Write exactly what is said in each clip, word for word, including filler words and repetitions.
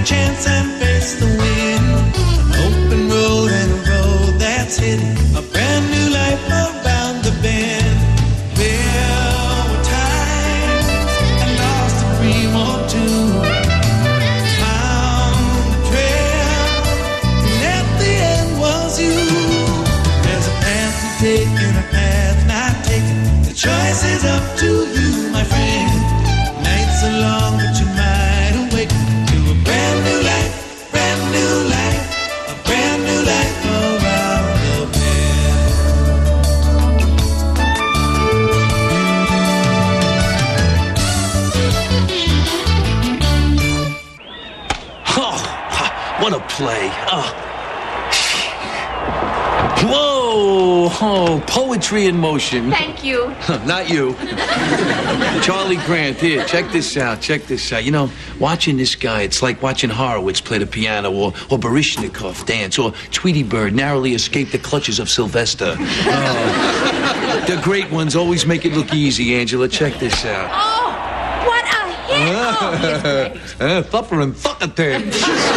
chance and face the wind. An open road and a road that's hidden. A brand new life around the bend. There were times I lost a dream or two. Found a trail, and at the end was you. There's a path to take and a path not taken. The choice is up to you, my friend. Nights are long, but you might awake to a brand new life, brand new life, a brand new life around the bend. Oh, what a play. Oh. Whoa! Oh, poetry in motion. Thank you. Not you. Charlie Grant, here, check this out, check this out. You know, watching this guy, it's like watching Horowitz play the piano or, or Baryshnikov dance or Tweety Bird narrowly escape the clutches of Sylvester. Oh, the great ones always make it look easy, Angela. Check this out. Oh, what a hit! Oh, he's great. Uh, Thupper and Thuckatin.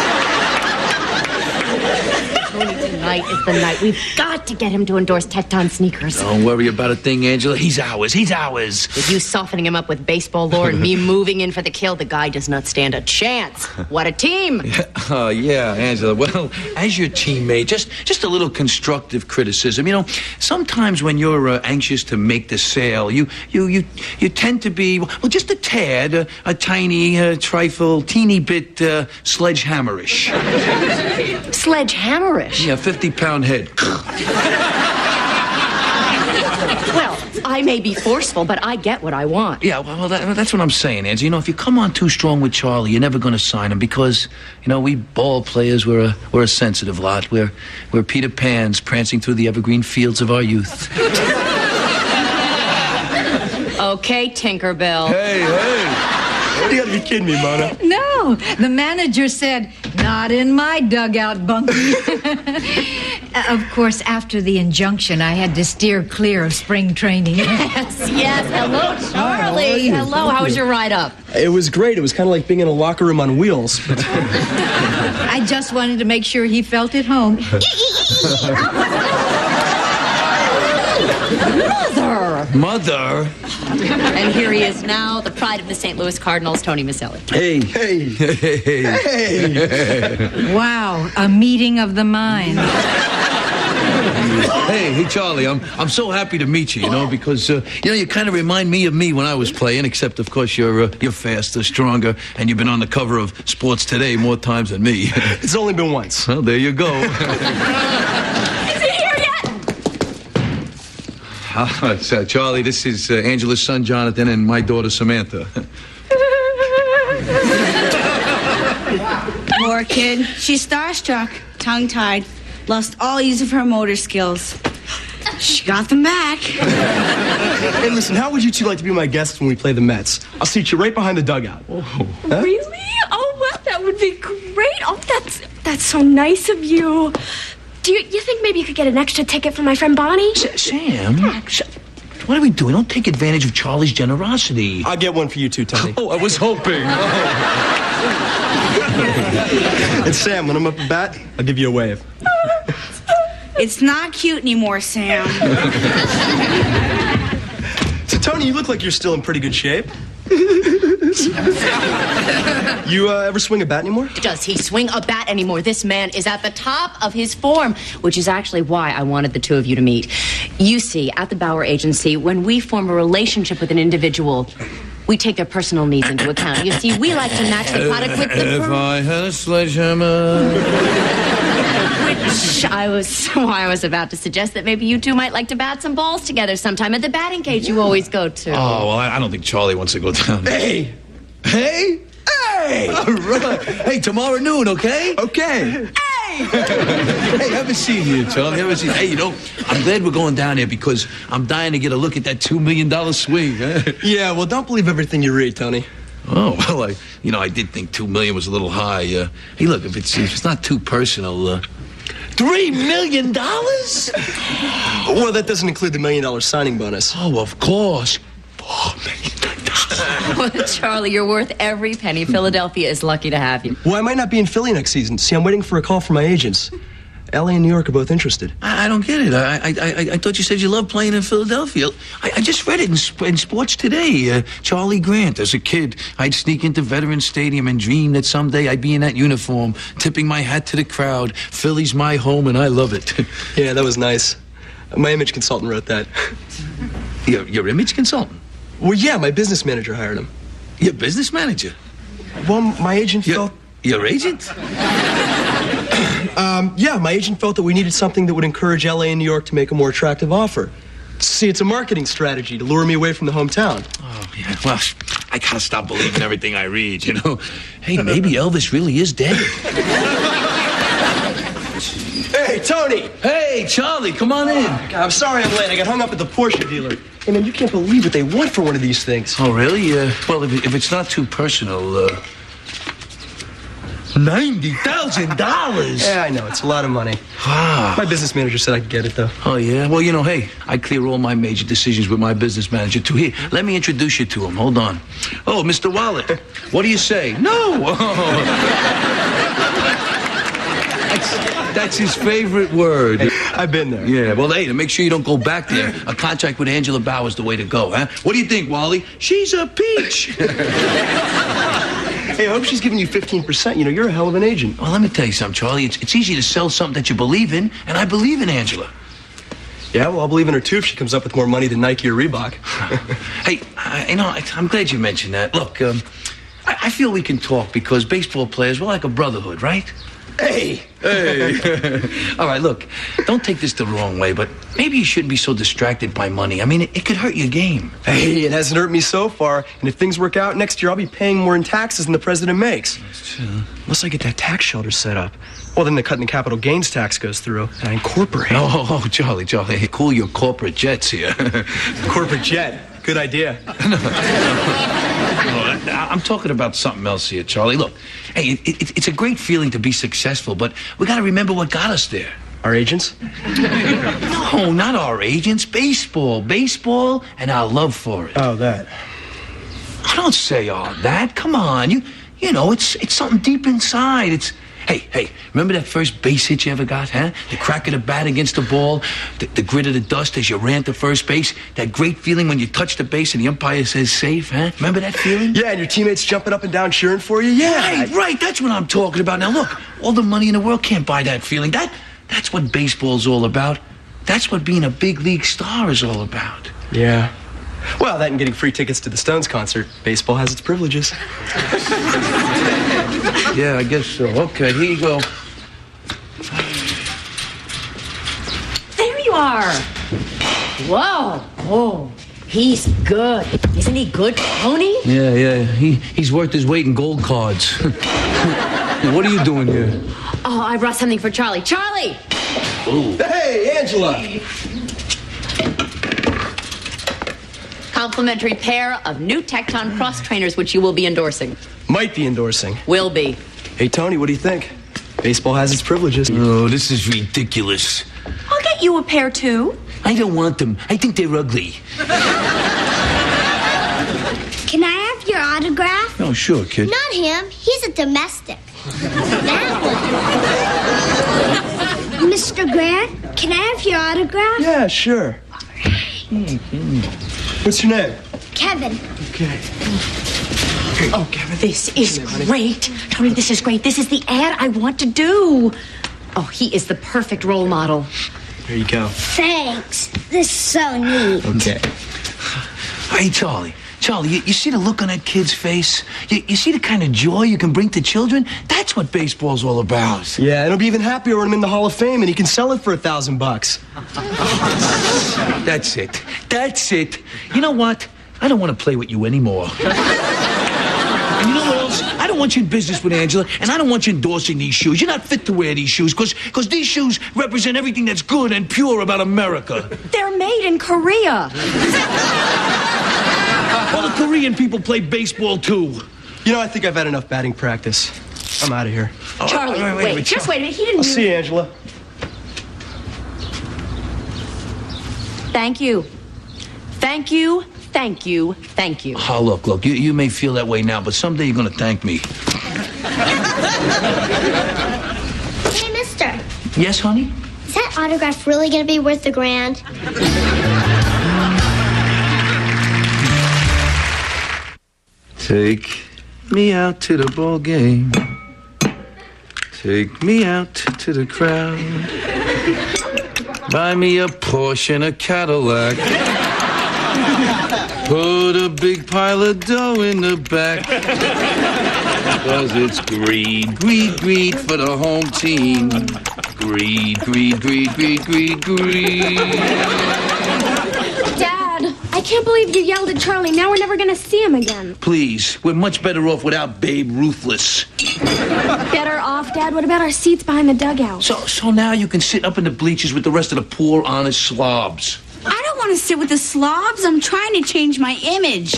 Tonight is the night. We've got to get him to endorse Tecton sneakers. Don't worry about a thing, Angela. He's ours. He's ours. With you softening him up with baseball lore and me moving in for the kill, the guy does not stand a chance. What a team. Oh, uh, yeah, Angela. Well, as your teammate, just just a little constructive criticism. You know, sometimes when you're uh, anxious to make the sale, you you you you tend to be, well, just a tad, uh, a tiny, uh, trifle, teeny bit uh, sledgehammerish. Sledgehammerish? Yeah, fifty-pound head. Well, I may be forceful, but I get what I want. Yeah, well, that, that's what I'm saying, Angie. You know, if you come on too strong with Charlie, you're never going to sign him because, you know, we ball players, we're a, we're a sensitive lot. We're, we're Peter Pans prancing through the evergreen fields of our youth. Okay, Tinkerbell. Hey, hey. You gotta be kidding me, Mona. No, the manager said, not in my dugout, Bunky. Of course, after the injunction, I had to steer clear of spring training. Yes, yes. Hello, Charlie. How Hello, how was your ride-up? It was great. It was kind of like being in a locker room on wheels. I just wanted to make sure he felt at home. Mother! Mother? And here he is now, the pride of the Saint Louis Cardinals, Tony Maselli. Hey. Hey. Hey. Hey. Wow, a meeting of the mind. Hey, hey, Charlie, I'm I'm so happy to meet you, you know, because, uh, you know, you kind of remind me of me when I was playing, except, of course, you're uh, you're faster, stronger, and you've been on the cover of Sports Today more times than me. It's only been once. Well, there you go. Uh, so, Charlie, this is uh, Angela's son, Jonathan, and my daughter, Samantha. Poor kid. She's starstruck, tongue-tied, lost all use of her motor skills. She got them back. Hey, listen, how would you two like to be my guests when we play the Mets? I'll seat you right behind the dugout. Oh. Huh? Really? Oh, well, that would be great. Oh, that's that's so nice of you. Do you, you think maybe you could get an extra ticket for my friend Bonnie? S- Sam? Yeah. What are we doing? Don't take advantage of Charlie's generosity. I'll get one for you too, Tony. Oh, I was hoping. Oh. And Sam, when I'm up at bat, I'll give you a wave. It's not cute anymore, Sam. So, Tony, you look like you're still in pretty good shape. You uh, ever swing a bat anymore? Does he swing a bat anymore? This man is at the top of his form, which is actually why I wanted the two of you to meet. You see, at the Bauer Agency, when we form a relationship with an individual, we take their personal needs into account. You see, we like to match the product with the... If I had a sledgehammer... Which I was, why I was about to suggest that maybe you two might like to bat some balls together sometime at the batting cage you always go to. Oh, well, I don't think Charlie wants to go down. Hey! Hey! Hey! All right. Hey, tomorrow noon, okay? Okay. Hey! Hey, haven't seen you, Charlie. Haven't seen. Hey, you know, I'm glad we're going down there because I'm dying to get a look at that two million dollar swing. Huh? Yeah, well, don't believe everything you read, Tony. Oh, well, I, you know, I did think two million was a little high. Uh, hey, look, if it's if it's not too personal, uh, three million dollars? Well, that doesn't include the million dollar signing bonus. Oh, of course. Four million dollars. Well, Charlie, you're worth every penny. Philadelphia is lucky to have you. Well, I might not be in Philly next season. See, I'm waiting for a call from my agents. L A and New York are both interested. I, I don't get it. I, I I I thought you said you loved playing in Philadelphia. I, I just read it in, sp- in Sports Today. Uh, Charlie Grant, as a kid, I'd sneak into Veterans Stadium and dream that someday I'd be in that uniform, tipping my hat to the crowd. Philly's my home, and I love it. Yeah, that was nice. My image consultant wrote that. Your, your image consultant? Well, yeah, my business manager hired him. Your business manager? Well, my agent Your, felt... your agent? Um, yeah, my agent felt that we needed something that would encourage L A and New York to make a more attractive offer. See, it's a marketing strategy to lure me away from the hometown. Oh, yeah. Well, I gotta stop believing everything I read, you know? Hey, maybe Elvis really is dead. Hey, Tony! Hey, Charlie, come on in. God, I'm sorry I'm late. I got hung up at the Porsche dealer. Hey, man, you can't believe what they want for one of these things. Oh, really? Uh, well, if, if it's not too personal, uh... ninety thousand dollars? Yeah, I know. It's a lot of money. Wow. My business manager said I could get it, though. Oh, yeah? Well, you know, hey, I clear all my major decisions with my business manager, too. Here, let me introduce you to him. Hold on. Oh, Mister Wallet, what do you say? No! Oh. That's, that's his favorite word. Hey, I've been there. Yeah, well, hey, to make sure you don't go back there, a contract with Angela Bauer is the way to go, huh? What do you think, Wally? She's a peach. Hey, I hope she's giving you fifteen percent. You know, you're a hell of an agent. Well, let me tell you something, Charlie. It's, it's easy to sell something that you believe in, and I believe in Angela. Yeah, well, I'll believe in her, too, if she comes up with more money than Nike or Reebok. Hey, I, you know, I, I'm glad you mentioned that. Look, um, I, I feel we can talk because baseball players, we're like a brotherhood, right? Hey! Hey! All right, look, don't take this the wrong way, but maybe you shouldn't be so distracted by money. I mean, it, it could hurt your game. Hey, it hasn't hurt me so far, and if things work out next year, I'll be paying more in taxes than the president makes. That's true. Unless I get that tax shelter set up. Well, then the cut in the capital gains tax goes through, and I incorporate. Oh, oh, Charlie, Charlie, hey, cool your corporate jets here. Corporate jet. Good idea. No, I, I'm talking about something else here, Charlie. Look, hey, it, it, it's a great feeling to be successful, but we got to remember what got us there. Our agents? No, not our agents. Baseball. Baseball and our love for it. Oh, that. I don't say all that. Come on. You you know, it's it's something deep inside. It's... Hey, hey, remember that first base hit you ever got, huh? The crack of the bat against the ball, the, the grit of the dust as you ran to first base, that great feeling when you touch the base and the umpire says safe, huh? Remember that feeling? Yeah, and your teammates jumping up and down cheering for you? Yeah. Right, right, that's what I'm talking about. Now, look, all the money in the world can't buy that feeling. That That's what baseball's all about. That's what being a big league star is all about. Yeah. Well, that and getting free tickets to the Stones concert. Baseball has its privileges. Yeah, I guess so. Okay, here you go. There you are. Whoa. Oh, he's good. Isn't he good, Tony? Yeah, yeah. He he's worth his weight in gold cards. What are you doing here? Oh, I brought something for Charlie. Charlie! Ooh. Hey, Angela! Complimentary pair of new Tecton Cross trainers, which you will be endorsing. Might be endorsing. Will be. Hey, Tony, what do you think? Baseball has its privileges. Oh, this is ridiculous. I'll get you a pair, too. I don't want them. I think they're ugly. Can I have your autograph? Oh, sure, kid. Not him. He's a domestic. That one. Mister Grant, can I have your autograph? Yeah, sure. Mm-hmm. What's your name? Kevin. Okay. Oh, Kevin. This is great. Tony, this is great. This is the ad I want to do. Oh, he is the perfect role model. There you go. Thanks. This is so neat. Okay. Hey, Charlie. Charlie, you, you see the look on that kid's face? You, you see the kind of joy you can bring to children? That's what baseball's all about. Yeah, and he'll be even happier when I'm in the Hall of Fame and he can sell it for a thousand bucks. That's it. That's it. You know what? I don't want to play with you anymore. And you know what else? I don't want you in business with Angela, and I don't want you endorsing these shoes. You're not fit to wear these shoes, because because these shoes represent everything that's good and pure about America. They're made in Korea. All the Korean people play baseball, too. You know, I think I've had enough batting practice. I'm out of here. Charlie, Oh, wait, wait, wait, wait, just Char- wait a minute. He didn't I'll do... see you, Angela. Thank you. Thank you. thank you, thank you. Oh, look, look, you, you may feel that way now, but someday you're going to thank me. Hey, mister. Yes, honey? Is that autograph really going to be worth the grand? Take me out to the ball game. Take me out to the crowd. Buy me a Porsche and a Cadillac. Put a big pile of dough in the back. Cause it's greed, greed, greed for the home team. Greed, greed, greed, greed, greed, greed. Dad, I can't believe you yelled at Charlie. Now we're never going to see him again. Please, we're much better off without Babe Ruthless. Better off, Dad? What about our seats behind the dugout? So, so now you can sit up in the bleachers with the rest of the poor, honest slobs. I don't want to sit with the slobs. I'm trying to change my image.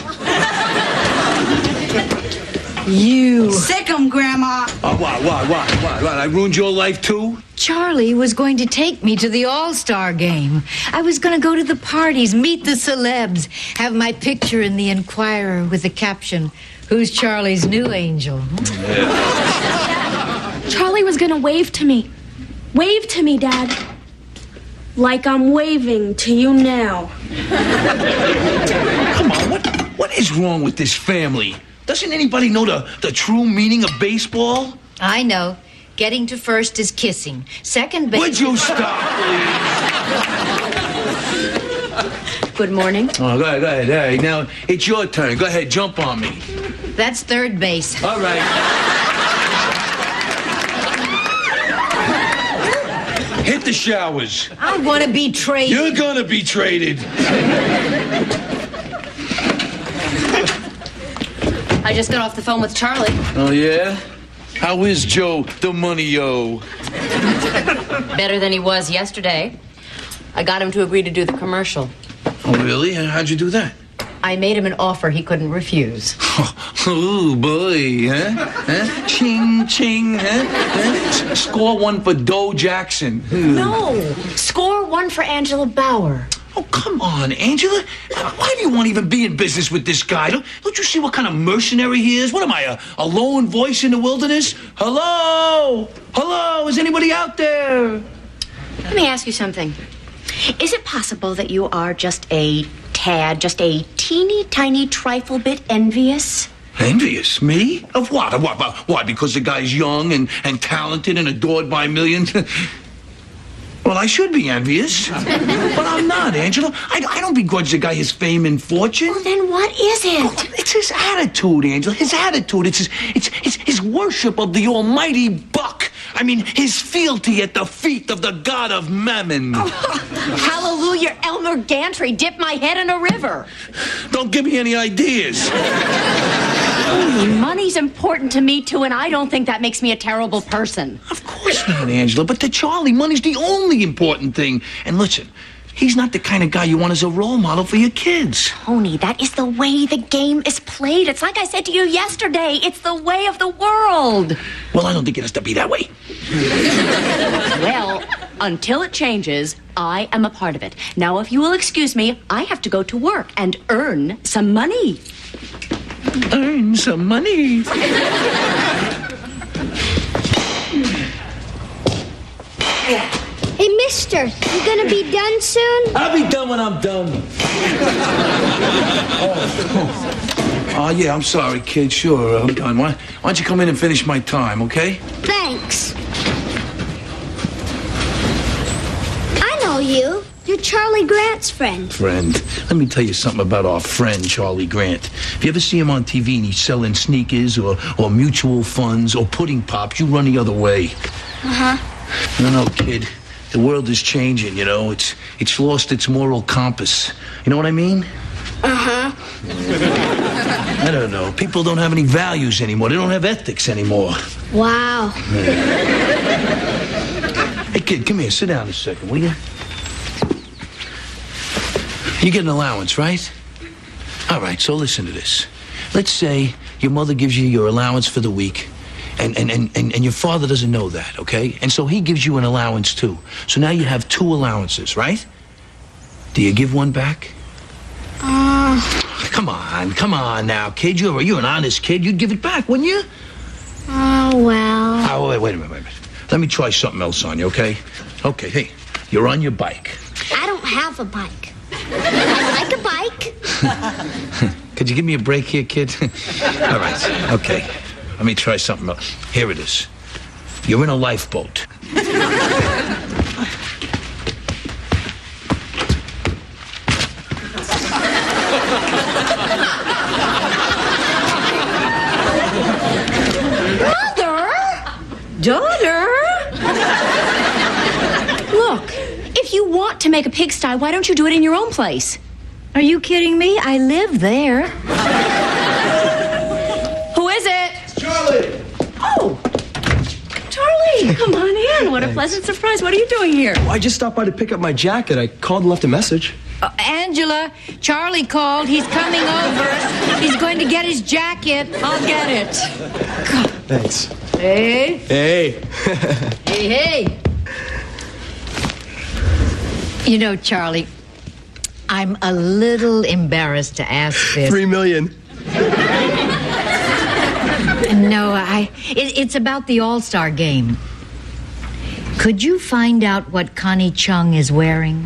You. Sick 'em, Grandma. Oh, why, why, why, why, why? I ruined your life, too? Charlie was going to take me to the All-Star game. I was going to go to the parties, meet the celebs, have my picture in the Enquirer with the caption, "Who's Charlie's new angel?" Charlie was going to wave to me. Wave to me, Dad. Like I'm waving to you now. Come on, what, what is wrong with this family? Doesn't anybody know the, the true meaning of baseball? I know. Getting to first is kissing. Second base... Would you stop, please? Good morning. Oh, go ahead, go ahead. Hey, now, it's your turn. Go ahead, jump on me. That's third base. All right. Hit the showers. I want to be traded. You're gonna be traded. I just got off the phone with Charlie. Oh, yeah? How is Joe the money-o? Better than he was yesterday. I got him to agree to do the commercial. Oh, really? How'd you do that? I made him an offer he couldn't refuse. Oh, boy, huh? huh? Ching, ching, huh? huh? S- score one for Doe Jackson. No! Score one for Angela Bauer. Oh, come on, Angela. Why do you want to even be in business with this guy? Don't, don't you see what kind of mercenary he is? What am I, a, a lone voice in the wilderness? Hello? Hello? Is anybody out there? Let me ask you something. Is it possible that you are just a tad, just a teeny tiny trifle bit envious? Envious? Me? Of what? Of what? Why? Because the guy's young and, and talented and adored by millions? Well, I should be envious. But I'm not, Angela. I, I don't begrudge the guy his fame and fortune. Well, then what is it? Oh, it's his attitude, Angela. His attitude. It's his, it's, it's his worship of the almighty buck. I mean, his fealty at the feet of the god of Mammon. Oh, hallelujah, Elmer Gantry, dip my head in a river. Don't give me any ideas. Money's important to me, too, and I don't think that makes me a terrible person. Of course not, Angela, but to Charlie, money's the only important thing. And listen, he's not the kind of guy you want as a role model for your kids. Tony, that is the way the game is played. It's like I said to you yesterday. It's the way of the world. Well, I don't think it has to be that way. Well, until it changes, I am a part of it. Now, if you will excuse me, I have to go to work and earn some money. Earn some money. Hey, mister, you gonna be done soon? I'll be done when I'm done. oh, oh. oh, yeah, I'm sorry, kid. Sure, I'm done. Why, why don't you come in and finish my time, okay? Thanks. I know you. You're Charlie Grant's friend. Friend. Let me tell you something about our friend, Charlie Grant. If you ever see him on T V and he's selling sneakers or, or mutual funds or pudding pops, you run the other way. Uh-huh. No, no, kid. The world is changing, you know. It's it's lost its moral compass. You know what I mean? Uh-huh. I don't know. People don't have any values anymore. They don't have ethics anymore. Wow. Hey, kid, come here. Sit down a second, will you? You get an allowance, right? All right, so listen to this. Let's say your mother gives you your allowance for the week, and, and, and, and, and your father doesn't know that, okay? And so he gives you an allowance, too. So now you have two allowances, right? Do you give one back? Uh, Come on, come on now, kid. You're, you're an honest kid. You'd give it back, wouldn't you? oh, well. Oh, wait, wait a minute, wait a minute. Let me try something else on you, okay? Okay, hey, you're on your bike. I don't have a bike. I like a bike. Could you give me a break here, kid? All right, okay. Let me try something else. Here it is. You're in a lifeboat. Daughter? Look, if you want to make a pigsty, why don't you do it in your own place? Are you kidding me? I live there. Who is it? It's Charlie! Oh, Charlie, come on in. What a pleasant surprise. What are you doing here? I just stopped by to pick up my jacket. I called and left a message. Uh, Angela, Charlie called. He's coming over. He's going to get his jacket. I'll get it. Thanks. Hey. Hey. Hey, hey. You know, Charlie, I'm a little embarrassed to ask this. Three million. No, I. It, it's about the All-Star game. Could you find out what Connie Chung is wearing?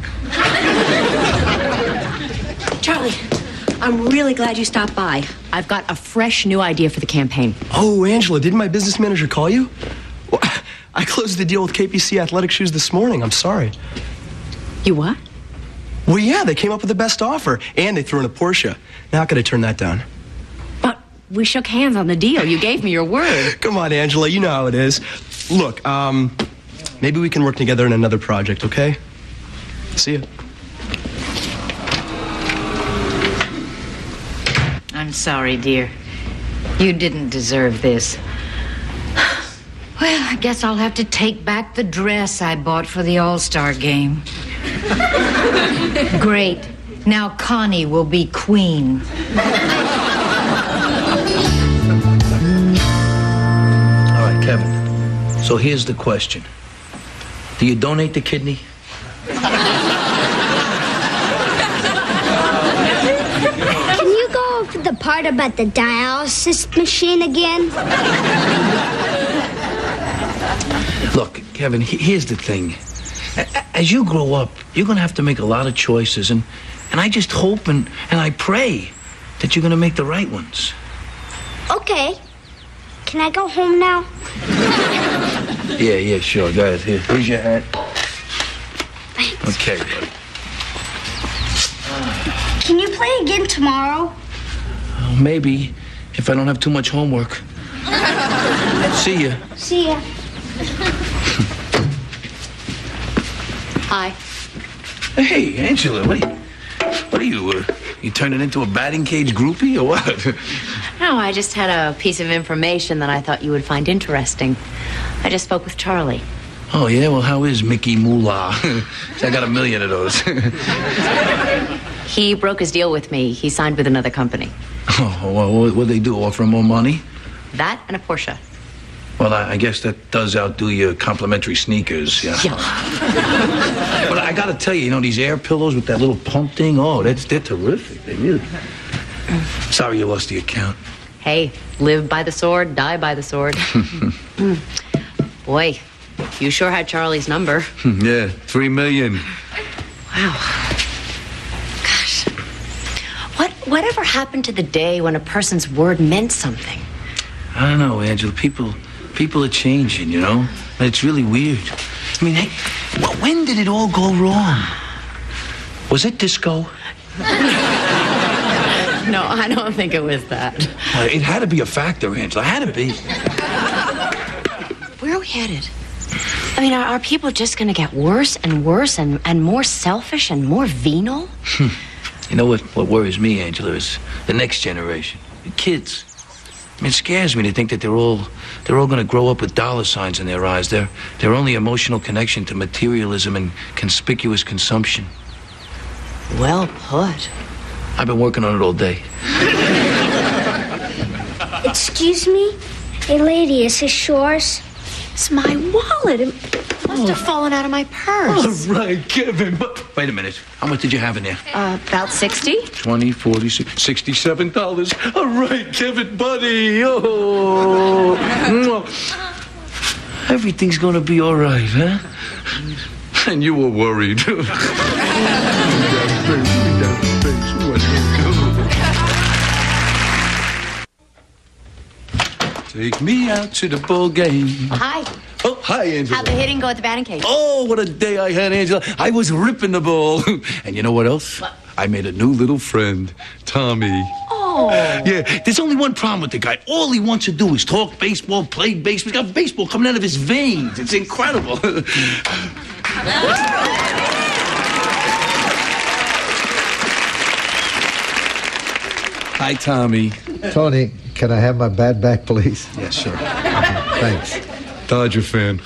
Charlie, I'm really glad you stopped by. I've got a fresh new idea for the campaign. Oh, Angela, didn't my business manager call you? Well, I closed the deal with K P C Athletic Shoes this morning. I'm sorry. You what? Well, yeah, they came up with the best offer, and they threw in a Porsche. Now, how could I turn that down? But we shook hands on the deal. You gave me your word. Come on, Angela, you know how it is. Look, um, maybe we can work together in another project, okay? See ya. I'm sorry, dear. You didn't deserve this. Well, I guess I'll have to take back the dress I bought for the All-Star game. Great. Now Connie will be queen. All right, Kevin. So here's the question. Do you donate the kidney? Can you go over the part about the dialysis machine again? Look, Kevin, he- here's the thing. A- As you grow up, you're going to have to make a lot of choices, and, and I just hope and, and I pray that you're going to make the right ones. Okay. Can I go home now? Yeah, yeah, sure. Go ahead. Here, here's your hat. Thanks. Okay, buddy. Can you play again tomorrow? Well, maybe, if I don't have too much homework. See ya. See ya. Hi. Hey, Angela, what are you, what are you, uh, you turning into a batting cage groupie or what? No, I just had a piece of information that I thought you would find interesting. I just spoke with Charlie. Oh, yeah? Well, how is Mickey Moolah? I got a million of those. He broke his deal with me. He signed with another company. Oh, well, what what'd they do? Offer him more money? That and a Porsche. Well, I, I guess that does outdo your complimentary sneakers, yeah. Yeah. But I gotta tell you, you know, these air pillows with that little pump thing, oh, that's, they're terrific. They really... Sorry you lost the account. Hey, live by the sword, die by the sword. Boy, you sure had Charlie's number. Yeah, three million. Wow. Gosh. What, whatever happened to the day when a person's word meant something? I don't know, Angela. People, people are changing, you know? And it's really weird. I mean, hey, well, when did it all go wrong? Was it disco? No, I don't think it was that. Uh, it had to be a factor, Angela. It had to be. Where are we headed? I mean, are, are people just going to get worse and worse and, and more selfish and more venal? You know what, what worries me, Angela, is the next generation. The kids. I mean, it scares me to think that they're all they're all going to grow up with dollar signs in their eyes. Their their only emotional connection to materialism and conspicuous consumption. Well put. I've been working on it all day. Excuse me? Hey, lady, is this yours? It's my wallet. It must have fallen out of my purse. All right, Kevin. But wait a minute. How much did you have in there? Uh, about sixty. twenty, forty, sixty-seven dollars. All right, Kevin, buddy. Oh. Everything's gonna be all right, huh? And you were worried. Take me out to the ball game. Hi. Oh, hi, Angela. How'd the hitting go at the batting cage? Oh, what a day I had, Angela. I was ripping the ball. And you know what else? What? I made a new little friend, Tommy. Oh. Yeah, there's only one problem with the guy. All he wants to do is talk baseball, play baseball. He's got baseball coming out of his veins. It's incredible. Hi, Tommy. Tony, can I have my bat back, please? Yeah, sure. Thanks. Dodger fan.